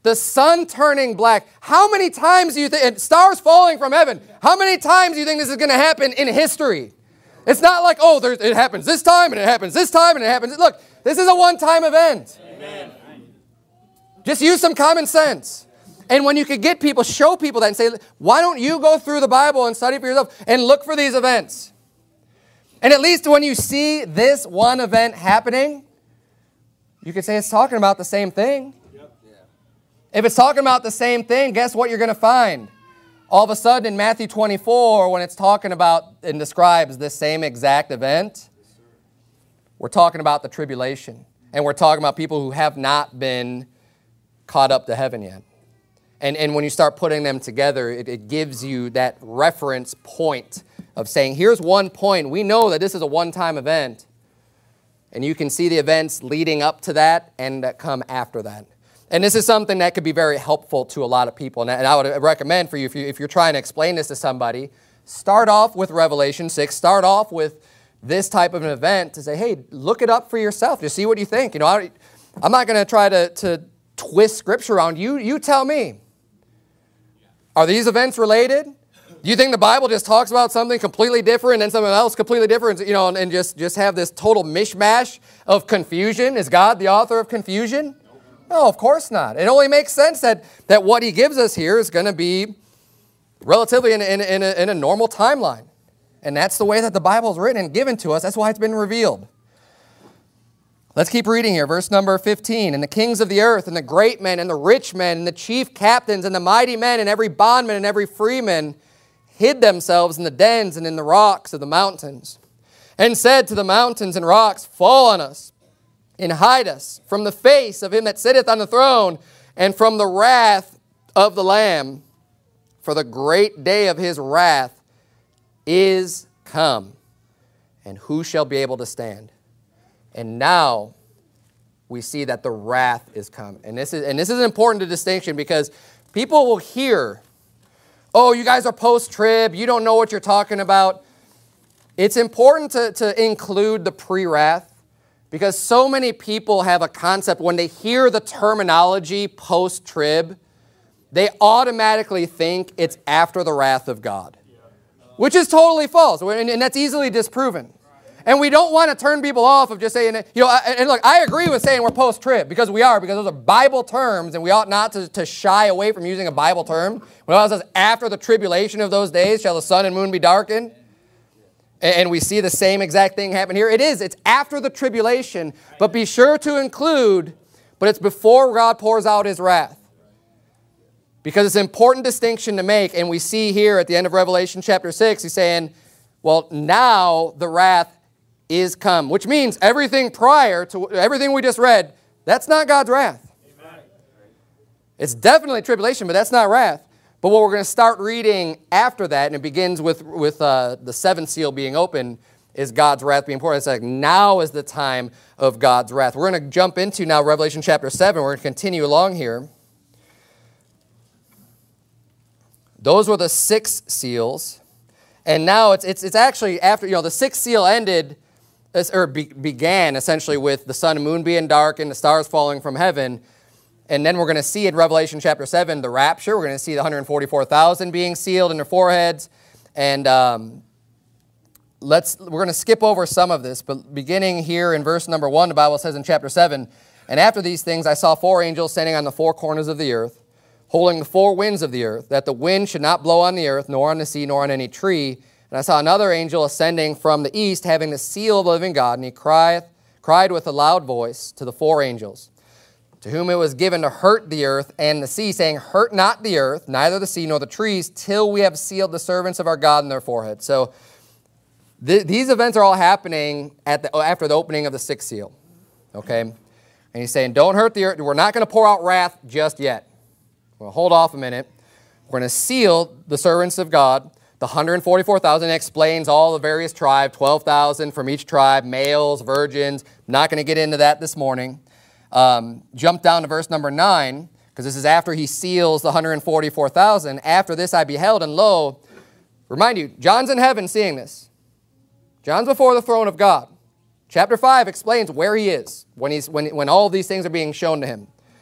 the sun turning black. How many times do you think, and stars falling from heaven, how many times do you think this is going to happen in history? It's not like, oh, it happens this time, and it happens this time, and it happens. Look, this is a one-time event. Amen. Just use some common sense. And when you could get people, show people that and say, why don't you go through the Bible and study for yourself and look for these events? And at least when you see this one event happening, you could say it's talking about the same thing. Yep. Yeah. If it's talking about the same thing, guess what you're going to find? All of a sudden in Matthew 24, when it's talking about and describes this same exact event, we're talking about the tribulation. And we're talking about people who have not been caught up to heaven yet. And when you start putting them together, it gives you that reference point of saying, here's one point. We know that this is a one-time event. And you can see the events leading up to that and that come after that. And this is something that could be very helpful to a lot of people. And I would recommend for you, if you're trying to explain this to somebody, start off with Revelation 6. Start off with this type of an event to say, hey, look it up for yourself. Just see what you think. You know, I'm not going to try to twist Scripture around. You tell me. Are these events related? Do you think the Bible just talks about something completely different and something else completely different, you know, and just have this total mishmash of confusion? Is God the author of confusion? No, of course not. It only makes sense that what he gives us here is going to be relatively in a normal timeline. And that's the way that the Bible is written and given to us. That's why it's been revealed. Let's keep reading here. Verse number 15. And the kings of the earth, and the great men, and the rich men, and the chief captains, and the mighty men, and every bondman, and every freeman, hid themselves in the dens and in the rocks of the mountains, and said to the mountains and rocks, fall on us, and hide us from the face of him that sitteth on the throne, and from the wrath of the Lamb. For the great day of his wrath is come, and who shall be able to stand? And now we see that the wrath is come. And this is an important distinction because people will hear, oh, you guys are post-trib, you don't know what you're talking about. It's important to include the pre-wrath because so many people have a concept when they hear the terminology post-trib, they automatically think it's after the wrath of God, which is totally false, and that's easily disproven. And we don't want to turn people off of just saying, you know, and look, I agree with saying we're post-trib because those are Bible terms, and we ought not to shy away from using a Bible term. When it says, after the tribulation of those days shall the sun and moon be darkened. And we see the same exact thing happen here. It's after the tribulation, but be sure to include, but it's before God pours out his wrath. Because it's an important distinction to make, and we see here at the end of Revelation chapter 6, he's saying, well, now the wrath is come, which means everything prior to everything we just read, that's not God's wrath. Amen. It's definitely tribulation, but that's not wrath. But what we're going to start reading after that, and it begins with the seventh seal being open, is God's wrath being poured. It's like now is the time of God's wrath. We're going to jump into now Revelation chapter 7. We're going to continue along here. Those were the 6 seals. And now it's actually after, you know, the 6th seal ended, or began essentially with the sun and moon being darkened, the stars falling from heaven. And then we're going to see in Revelation chapter 7 the rapture. We're going to see the 144,000 being sealed in their foreheads. And we're going to skip over some of this, but beginning here in verse number 1, the Bible says in chapter 7, and after these things I saw 4 angels standing on the 4 corners of the earth, holding the 4 winds of the earth, that the wind should not blow on the earth, nor on the sea, nor on any tree. And I saw another angel ascending from the east, having the seal of the living God, and he cried with a loud voice to the 4 angels, to whom it was given to hurt the earth and the sea, saying, hurt not the earth, neither the sea nor the trees, till we have sealed the servants of our God in their foreheads. So these events are all happening after the opening of the 6th seal. Okay? And he's saying, don't hurt the earth. We're not going to pour out wrath just yet. We'll hold off a minute. We're going to seal the servants of God. The 144,000 explains all the various tribes, 12,000 from each tribe, males, virgins. Not going to get into that this morning. Jump down to verse number 9, because this is after he seals the 144,000. After this I beheld, and lo, remind you, John's in heaven seeing this. John's before the throne of God. Chapter 5 explains where he is when all of these things are being shown to him.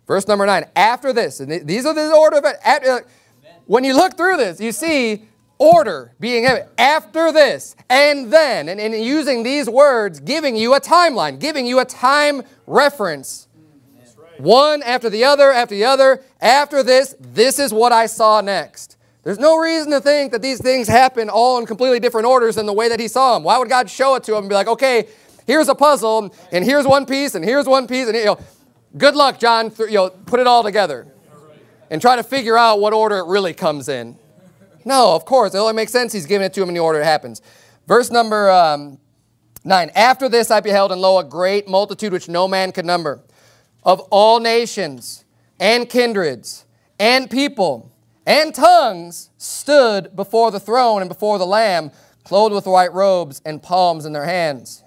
Verse number 9, after this, and these are the order of it. When you look through this, you see order being given. After this, and then, and using these words, giving you a timeline, giving you a time reference. Right. One after the other, after the other. After this, this is what I saw next. There's no reason to think that these things happen all in completely different orders than the way that he saw them. Why would God show it to him and be like, okay, here's a puzzle, and here's one piece, and here's one piece, and good luck, John, put it all together. And try to figure out what order it really comes in. No, of course. It only makes sense he's giving it to him in the order it happens. Verse number 9. After this I beheld, and lo, a great multitude which no man could number, of all nations, and kindreds, and people, and tongues, stood before the throne and before the Lamb, clothed with white robes and palms in their hands.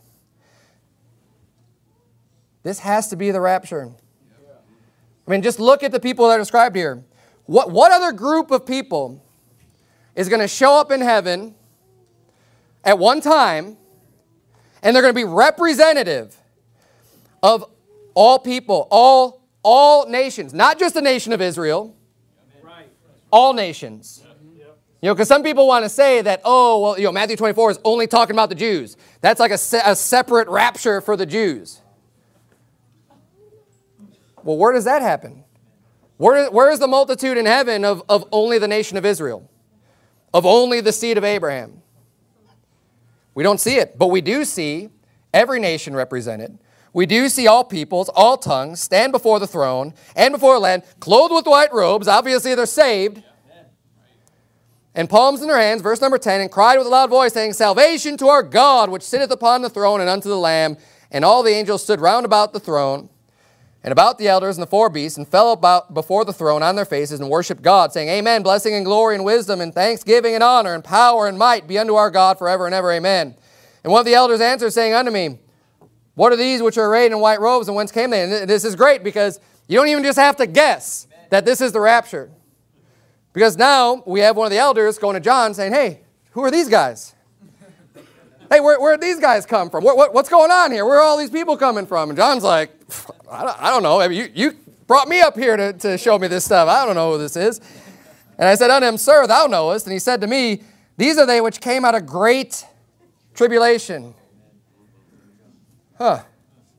This has to be the rapture. I mean, just look at the people that are described here. What other group of people is going to show up in heaven at one time, and they're going to be representative of all people, all nations, not just the nation of Israel, all nations. Because some people want to say that, Matthew 24 is only talking about the Jews. That's like a separate rapture for the Jews. Well, where does that happen? Where is the multitude in heaven of only the nation of Israel? Of only the seed of Abraham? We don't see it, but we do see every nation represented. We do see all peoples, all tongues, stand before the throne and before the Lamb, clothed with white robes. Obviously, they're saved. And palms in their hands, verse number 10, and cried with a loud voice, saying, Salvation to our God, which sitteth upon the throne, and unto the Lamb. And all the angels stood round about the throne, and about the elders and the four beasts, and fell about before the throne on their faces, and worshipped God, saying, Amen, blessing and glory and wisdom and thanksgiving and honor and power and might be unto our God forever and ever. Amen. And one of the elders answered, saying unto me, What are these which are arrayed in white robes, and whence came they? And this is great, because you don't even just have to guess that this is the rapture. Because now we have one of the elders going to John saying, Hey, who are these guys? Hey, where did these guys come from? What's going on here? Where are all these people coming from? And John's like, I don't know. I mean, you brought me up here to show me this stuff. I don't know who this is. And I said unto him, Sir, thou knowest. And he said to me, These are they which came out of great tribulation. Huh.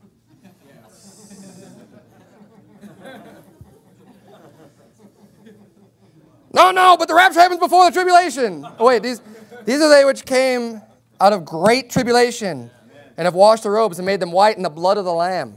No, but the rapture happens before the tribulation. Oh, wait, these are they which came out of great tribulation, and have washed the robes and made them white in the blood of the Lamb.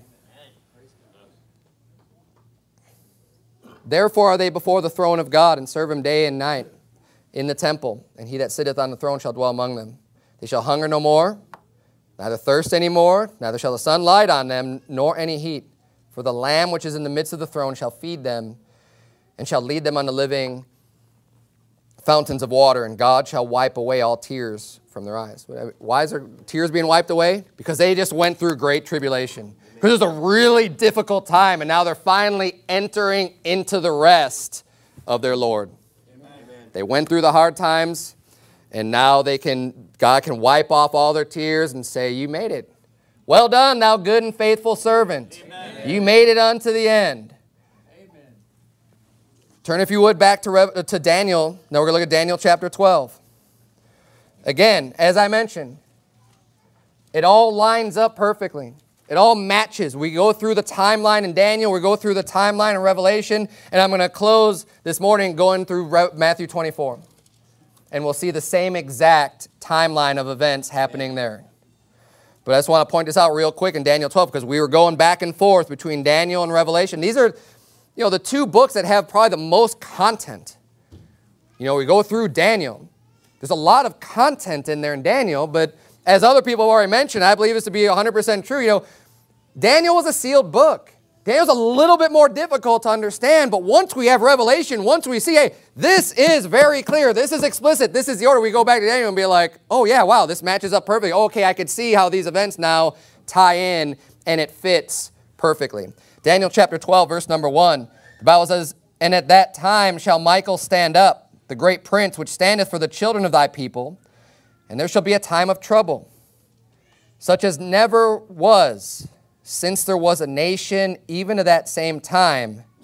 Therefore are they before the throne of God, and serve him day and night in the temple. And he that sitteth on the throne shall dwell among them. They shall hunger no more, neither thirst any more, neither shall the sun light on them, nor any heat. For the Lamb which is in the midst of the throne shall feed them, and shall lead them unto living fountains of water, and God shall wipe away all tears from their eyes. Why is there tears being wiped away? Because they just went through great tribulation. Because it was a really difficult time, and now they're finally entering into the rest of their Lord. Amen. They went through the hard times, and now God can wipe off all their tears and say, You made it. Well done, thou good and faithful servant. Amen. You made it unto the end. Turn, if you would, back to Daniel. Now we're going to look at Daniel chapter 12. Again, as I mentioned, it all lines up perfectly. It all matches. We go through the timeline in Daniel. We go through the timeline in Revelation. And I'm going to close this morning going through Matthew 24. And we'll see the same exact timeline of events happening there. But I just want to point this out real quick in Daniel 12, because we were going back and forth between Daniel and Revelation. These are the two books that have probably the most content. We go through Daniel. There's a lot of content in there in Daniel, but as other people have already mentioned, I believe this to be 100% true. Daniel was a sealed book. Daniel's a little bit more difficult to understand, but once we have Revelation, once we see, hey, this is very clear, this is explicit, this is the order, we go back to Daniel and be like, oh yeah, wow, this matches up perfectly. Okay, I can see how these events now tie in, and it fits perfectly. Daniel chapter 12, verse number 1. The Bible says, And at that time shall Michael stand up, the great prince, which standeth for the children of thy people, and there shall be a time of trouble, such as never was, since there was a nation, even to that same time,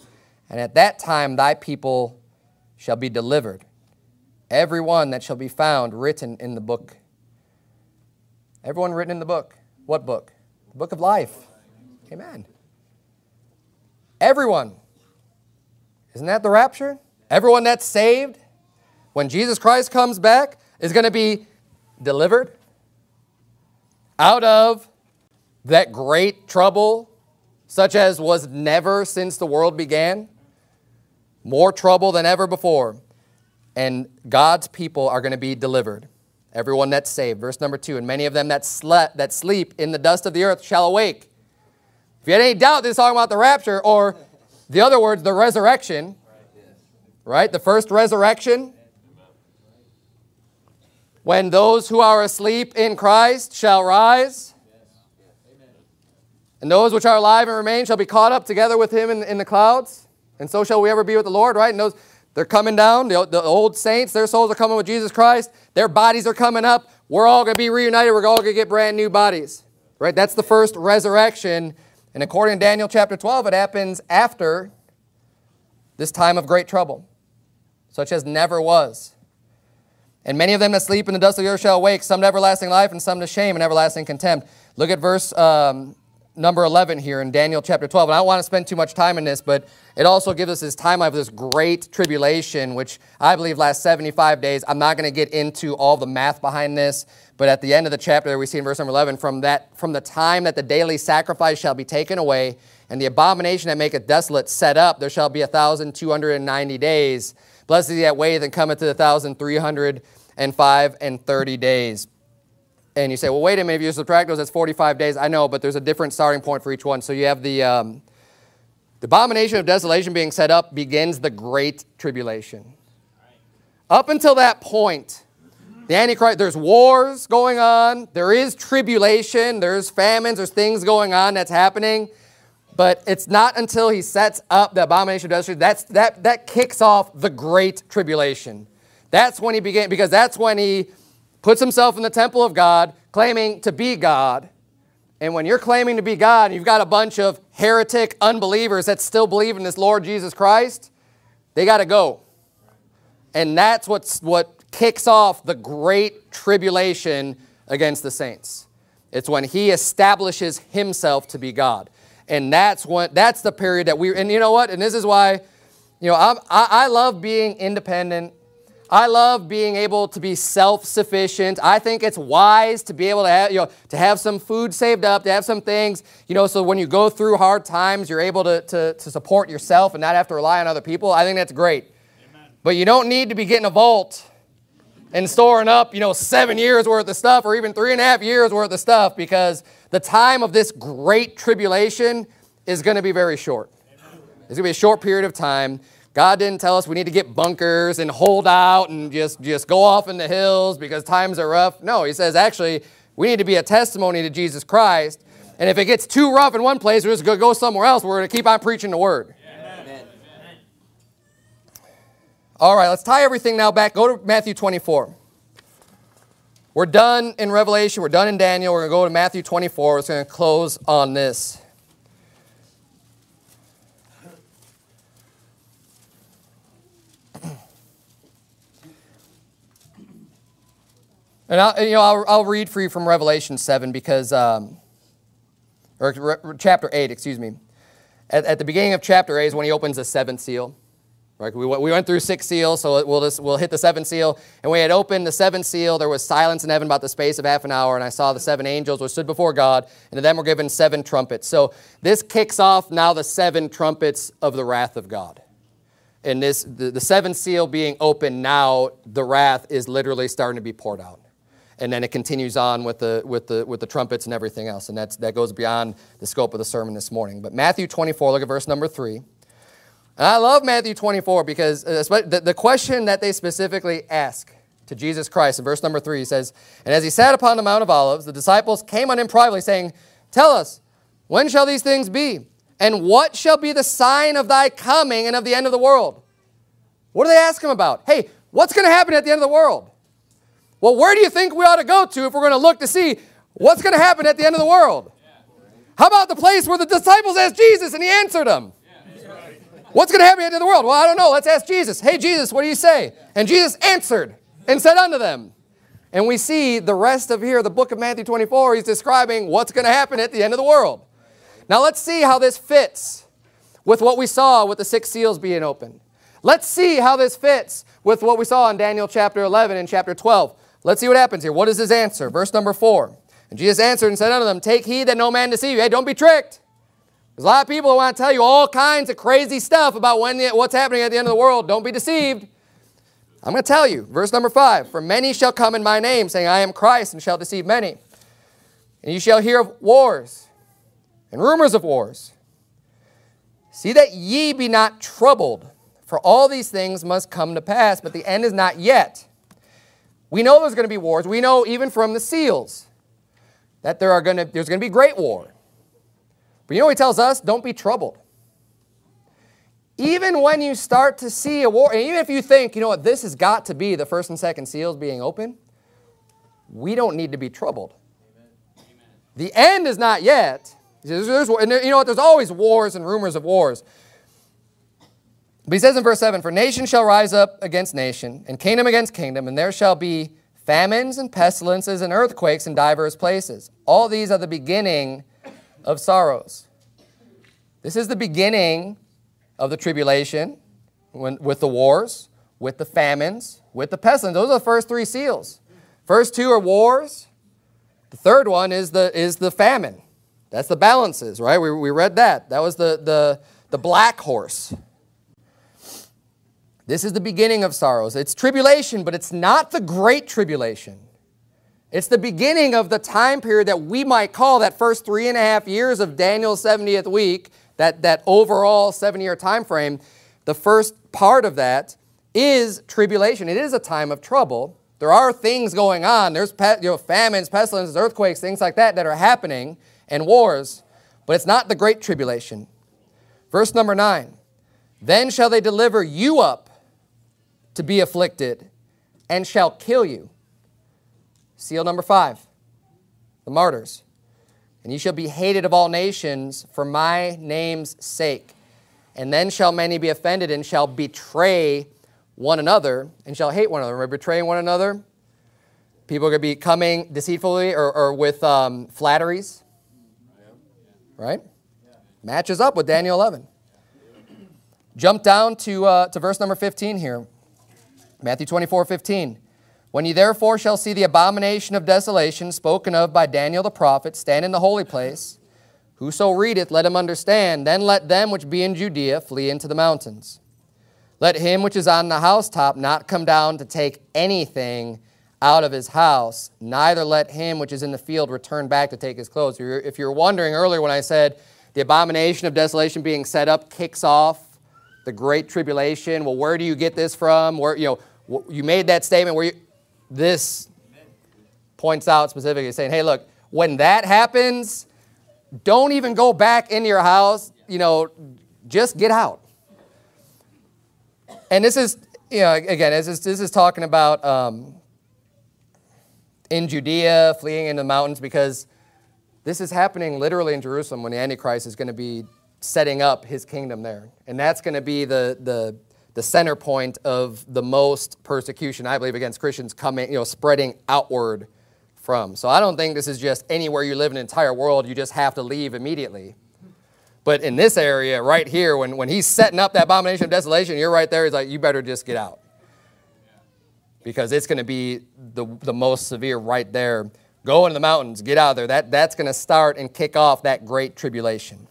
And at that time thy people shall be delivered, every one that shall be found written in the book. Everyone written in the book. What book? The book of life. Amen. Everyone. Isn't that the rapture? Everyone that's saved, when Jesus Christ comes back, is going to be delivered out of that great trouble, such as was never since the world began. More trouble than ever before. And God's people are going to be delivered. Everyone that's saved. Verse number 2, and many of them that sleep in the dust of the earth shall awake. If you had any doubt this is talking about the rapture, or the other words, the resurrection, right? The first resurrection. When those who are asleep in Christ shall rise. And those which are alive and remain shall be caught up together with him in the clouds. And so shall we ever be with the Lord, right? And those, they're coming down. The old saints, their souls are coming with Jesus Christ. Their bodies are coming up. We're all going to be reunited. We're all going to get brand new bodies, right? That's the first resurrection. And according to Daniel chapter 12, it happens after this time of great trouble, such as never was. And many of them that sleep in the dust of the earth shall awake, some to everlasting life and some to shame and everlasting contempt. Look at verse number 11 here in Daniel chapter 12. And I don't want to spend too much time in this, but it also gives us this timeline of this great tribulation, which I believe lasts 75 days. I'm not going to get into all the math behind this, but at the end of the chapter, we see in verse number 11, from the time that the daily sacrifice shall be taken away, and the abomination that maketh desolate set up, there shall be 1,290 days. Blessed is he that waiteth and cometh to 1,305 and 30 days. And you say, well, wait a minute, if you subtract those, that's 45 days. I know, but there's a different starting point for each one. So you have the abomination of desolation being set up begins the great tribulation. Up until that point, the Antichrist, there's wars going on, there is tribulation, there's famines, there's things going on that's happening. But it's not until he sets up the abomination of desolation that kicks off the great tribulation. That's when he began, because that's when he puts himself in the temple of God, claiming to be God. And when you're claiming to be God, and you've got a bunch of heretic unbelievers that still believe in this Lord Jesus Christ, they got to go. And that's what kicks off the great tribulation against the saints. It's when he establishes himself to be God. And that's the period that and you know what? And this is why, I love being independent. I love being able to be self-sufficient. I think it's wise to be able to have some food saved up, to have some things, so when you go through hard times, you're able to support yourself and not have to rely on other people. I think that's great. Amen. But you don't need to be getting a vault and storing up, 7 years worth of stuff or even 3.5 years worth of stuff, because the time of this great tribulation is going to be very short. Amen. It's going to be a short period of time. God didn't tell us we need to get bunkers and hold out and just go off in the hills because times are rough. No, he says, actually, we need to be a testimony to Jesus Christ. And if it gets too rough in one place, we're just going to go somewhere else. We're going to keep on preaching the word. Amen. All right, let's tie everything now back. Go to Matthew 24. We're done in Revelation. We're done in Daniel. We're going to go to Matthew 24. We're going to close on this. And I'll read for you from Revelation 7 because, or chapter 8, excuse me. At the beginning of chapter 8 is when he opens the seventh seal. Right? We went through 6 seals, so we'll hit the 7th seal. And when he had opened the 7th seal, there was silence in heaven about the space of half an hour, and I saw the 7 angels which stood before God, and to them were given 7 trumpets. So this kicks off now the 7 trumpets of the wrath of God. And the 7th seal being opened now, the wrath is literally starting to be poured out. And then it continues on with the trumpets and everything else. And that goes beyond the scope of the sermon this morning. But Matthew 24, look at verse number 3. And I love Matthew 24 because the question that they specifically ask to Jesus Christ in verse number 3, he says, and as he sat upon the Mount of Olives, the disciples came on him privately, saying, tell us, when shall these things be? And what shall be the sign of thy coming and of the end of the world? What do they ask him about? Hey, what's going to happen at the end of the world? Well, where do you think we ought to go to if we're going to look to see what's going to happen at the end of the world? How about the place where the disciples asked Jesus and he answered them? What's going to happen at the end of the world? Well, I don't know. Let's ask Jesus. Hey, Jesus, what do you say? And Jesus answered and said unto them. And we see the rest of here, the book of Matthew 24, he's describing what's going to happen at the end of the world. Now let's see how this fits with what we saw with the 6 seals being opened. Let's see how this fits with what we saw in Daniel chapter 11 and chapter 12. Let's see what happens here. What is his answer? Verse number 4. And Jesus answered and said unto them, take heed that no man deceive you. Hey, don't be tricked. There's a lot of people who want to tell you all kinds of crazy stuff about what's happening at the end of the world. Don't be deceived. I'm going to tell you. Verse number 5. For many shall come in my name, saying, I am Christ, and shall deceive many. And you shall hear of wars and rumors of wars. See that ye be not troubled, for all these things must come to pass, but the end is not yet. We know there's going to be wars. We know even from the seals that there's going to be great war. But you know what he tells us? Don't be troubled. Even when you start to see a war, and even if you think, you know what, this has got to be the first and second seals being open, we don't need to be troubled. Amen. The end is not yet. And you know what, there's always wars and rumors of wars. But he says in verse 7, for nation shall rise up against nation, and kingdom against kingdom, and there shall be famines and pestilences and earthquakes in divers places. All these are the beginning of sorrows. This is the beginning of the tribulation, with the wars, with the famines, with the pestilence. Those are the first 3 seals. First 2 are wars. The third one is the famine. That's the balances, right? We read that. That was the black horse. This is the beginning of sorrows. It's tribulation, but it's not the great tribulation. It's the beginning of the time period that we might call that first 3.5 years of Daniel's 70th week, that overall 7-year time frame. The first part of that is tribulation. It is a time of trouble. There are things going on. There's famines, pestilences, earthquakes, things like that are happening, and wars. But it's not the great tribulation. Verse number 9. Then shall they deliver you up to be afflicted, and shall kill you. Seal number 5. The martyrs. And ye shall be hated of all nations for my name's sake. And then shall many be offended, and shall betray one another, and shall hate one another. Remember betraying one another? People are going to be coming deceitfully or with flatteries. Right? Matches up with Daniel 11. Jump down to verse number 15 here. Matthew 24:15. When ye therefore shall see the abomination of desolation spoken of by Daniel the prophet stand in the holy place, whoso readeth, let him understand. Then let them which be in Judea flee into the mountains. Let him which is on the housetop not come down to take anything out of his house, neither let him which is in the field return back to take his clothes. If you're wondering earlier when I said the abomination of desolation being set up kicks off the great tribulation, well, where do you get this from? Where you made that statement where this points out specifically saying, hey, look, when that happens, don't even go back into your house, just get out. And this is, again, this is talking about in Judea, fleeing into the mountains, because this is happening literally in Jerusalem when the Antichrist is going to be setting up his kingdom there. And that's going to be the center point of the most persecution, I believe, against Christians coming, spreading outward from. So I don't think this is just anywhere you live in the entire world, you just have to leave immediately. But in this area right here, when he's setting up that abomination of desolation, you're right there, he's like, you better just get out. Because it's going to be the most severe right there. Go into the mountains, get out of there. That's going to start and kick off that great tribulation.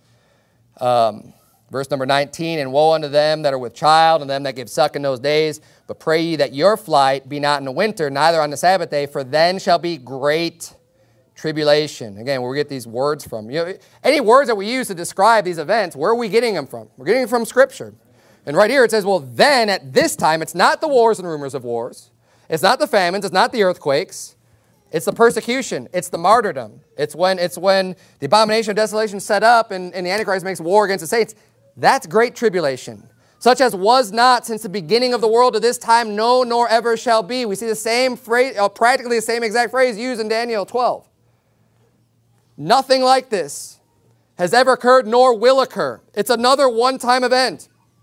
Verse number 19, and woe unto them that are with child, and them that give suck in those days. But pray ye that your flight be not in the winter, neither on the Sabbath day, for then shall be great tribulation. Again, where we get these words from. Any words that we use to describe these events, where are we getting them from? We're getting them from Scripture. And right here it says, well, then at this time, it's not the wars and rumors of wars. It's not the famines. It's not the earthquakes. It's the persecution. It's the martyrdom. It's when the abomination of desolation is set up and the Antichrist makes war against the saints. That's great tribulation. Such as was not since the beginning of the world to this time, no, nor ever shall be. We see the same phrase, practically the same exact phrase used in Daniel 12. Nothing like this has ever occurred nor will occur. It's another one-time event.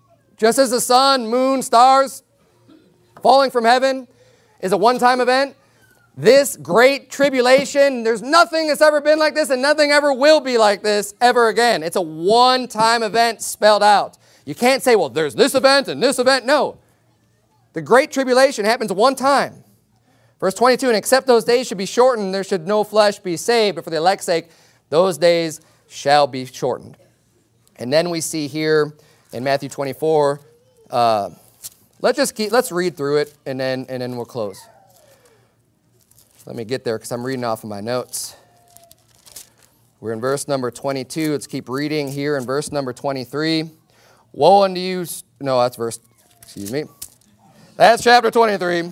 Just as the sun, moon, stars falling from heaven is a one-time event, this great tribulation, there's nothing that's ever been like this and nothing ever will be like this ever again. It's a one-time event spelled out. You can't say, well, there's this event and this event. No. The great tribulation happens one time. Verse 22, and except those days should be shortened, there should no flesh be saved, but for the elect's sake, those days shall be shortened. And then we see here in Matthew 24, let's read through it and then we'll close. Let me get there because I'm reading off of my notes. We're in verse number 22. Let's keep reading here in verse number 23. Woe unto you, no, that's verse, excuse me. That's chapter 23.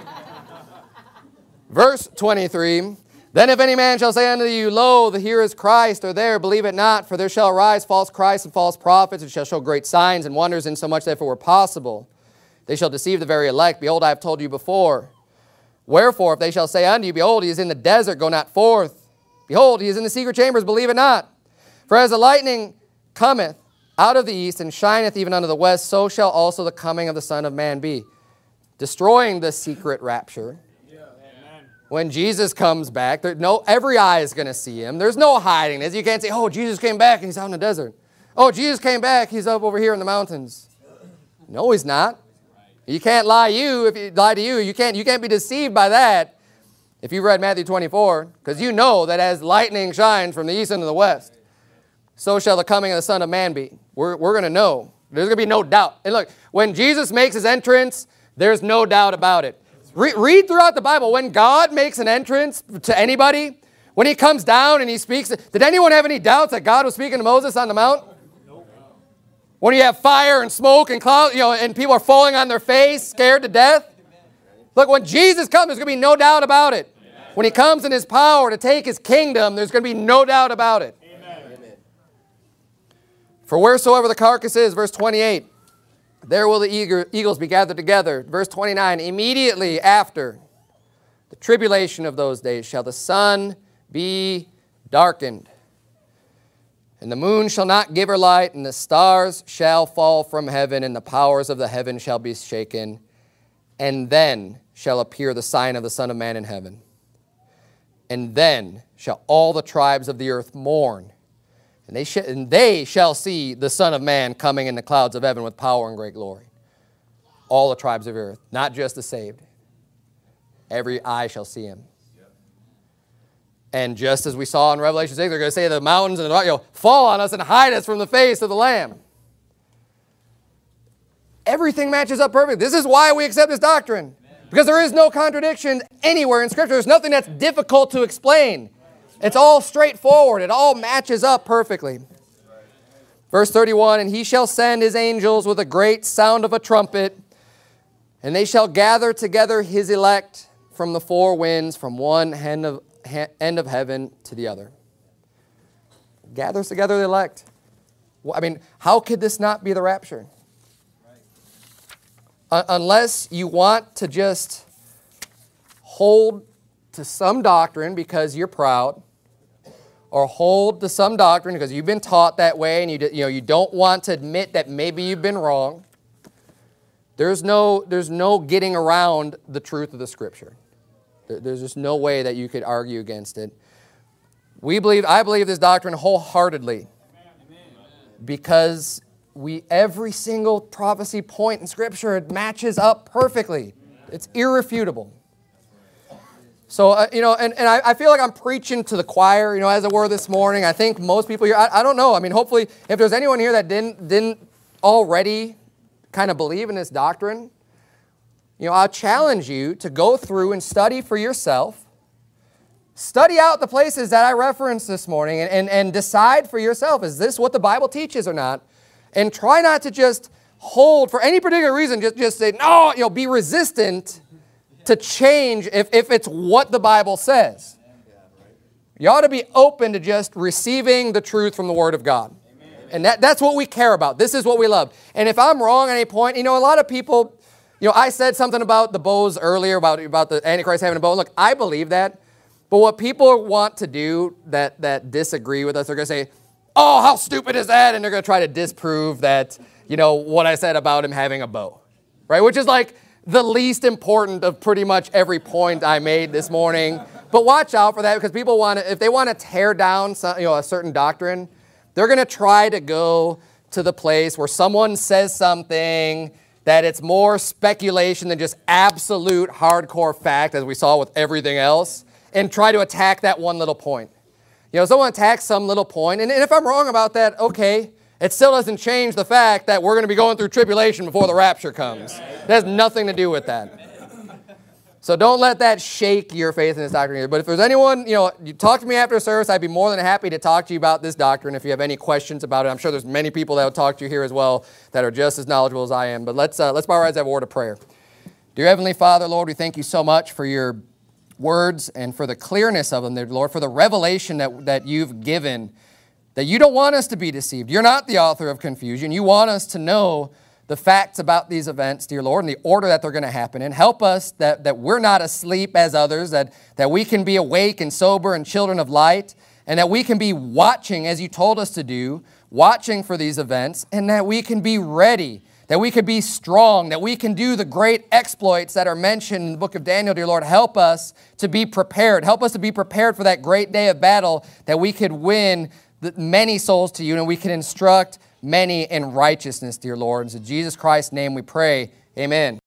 Verse 23. Then if any man shall say unto you, Lo, here is Christ, or there, believe it not, for there shall arise false Christs and false prophets, and shall show great signs and wonders, insomuch that if it were possible, they shall deceive the very elect. Behold, I have told you before. Wherefore, if they shall say unto you, Behold, he is in the desert, go not forth. Behold, he is in the secret chambers, believe it not. For as the lightning cometh out of the east, and shineth even unto the west, so shall also the coming of the Son of Man be. Destroying the secret rapture. When Jesus comes back, every eye is going to see him. There's no hiding this. You can't say, oh, Jesus came back and he's out in the desert. Oh, Jesus came back, he's up over here in the mountains. No, he's not. You can't lie if he lie to you. You can't be deceived by that if you've read Matthew 24, because you know that as lightning shines from the east into the west, so shall the coming of the Son of Man be. We're going to know. There's going to be no doubt. And look, when Jesus makes his entrance, there's no doubt about it. Read throughout the Bible. When God makes an entrance to anybody, when he comes down and he speaks, did anyone have any doubts that God was speaking to Moses on the mount? When you have fire and smoke and clouds, and people are falling on their face, scared to death. Look, when Jesus comes, there's going to be no doubt about it. When he comes in his power to take his kingdom, there's going to be no doubt about it. Amen. For wheresoever the carcass is, verse 28, there will the eagles be gathered together. Verse 29, immediately after the tribulation of those days shall the sun be darkened. And the moon shall not give her light, and the stars shall fall from heaven, and the powers of the heaven shall be shaken. And then shall appear the sign of the Son of Man in heaven. And then shall all the tribes of the earth mourn, and they shall see the Son of Man coming in the clouds of heaven with power and great glory. All the tribes of the earth, not just the saved. Every eye shall see him. And just as we saw in Revelation 6, they're going to say the mountains and the fall on us and hide us from the face of the Lamb. Everything matches up perfectly. This is why we accept this doctrine. Because there is no contradiction anywhere in Scripture. There's nothing that's difficult to explain. It's all straightforward. It all matches up perfectly. Verse 31, and he shall send his angels with a great sound of a trumpet, and they shall gather together his elect from the four winds, from one end of heaven to the other. Gathers together the elect. I mean, how could this not be the rapture? Unless you want to just hold to some doctrine because you're proud, or hold to some doctrine because you've been taught that way and you don't want to admit that maybe you've been wrong. There's no getting around the truth of the Scripture. There's just no way that you could argue against it. I believe this doctrine wholeheartedly because every single prophecy point in Scripture, it matches up perfectly. It's irrefutable. So, and I feel like I'm preaching to the choir, as it were this morning. I think most people here, I don't know. I mean, hopefully, if there's anyone here that didn't already kind of believe in this doctrine, I'll challenge you to go through and study for yourself. Study out the places that I referenced this morning and decide for yourself, is this what the Bible teaches or not? And try not to just hold, for any particular reason, just say, no, be resistant to change if it's what the Bible says. You ought to be open to just receiving the truth from the Word of God. And that's what we care about. This is what we love. And if I'm wrong at any point, a lot of people, I said something about the bows earlier, about the Antichrist having a bow. Look, I believe that. But what people want to do that disagree with us, they're going to say, oh, how stupid is that? And they're going to try to disprove that, what I said about him having a bow, right? Which is like the least important of pretty much every point I made this morning. But watch out for that, because people if they want to tear down a certain doctrine, they're going to try to go to the place where someone says something that it's more speculation than just absolute hardcore fact, as we saw with everything else, and try to attack that one little point. Someone attacks some little point, and if I'm wrong about that, okay. It still doesn't change the fact that we're going to be going through tribulation before the rapture comes. It has nothing to do with that. So don't let that shake your faith in this doctrine. But if there's anyone, you talk to me after service, I'd be more than happy to talk to you about this doctrine if you have any questions about it. I'm sure there's many people that will talk to you here as well that are just as knowledgeable as I am. But let's bow our heads and have a word of prayer. Dear Heavenly Father, Lord, we thank you so much for your words and for the clearness of them, dear Lord, for the revelation that you've given, that you don't want us to be deceived. You're not the author of confusion. You want us to know the facts about these events, dear Lord, and the order that they're going to happen in. Help us that we're not asleep as others, that we can be awake and sober and children of light, and that we can be watching, as you told us to do, watching for these events, and that we can be ready, that we can be strong, that we can do the great exploits that are mentioned in the book of Daniel, dear Lord. Help us to be prepared. Help us to be prepared for that great day of battle, that we could win many souls to you, and we can instruct many in righteousness, dear Lord. And in Jesus Christ's name we pray, amen.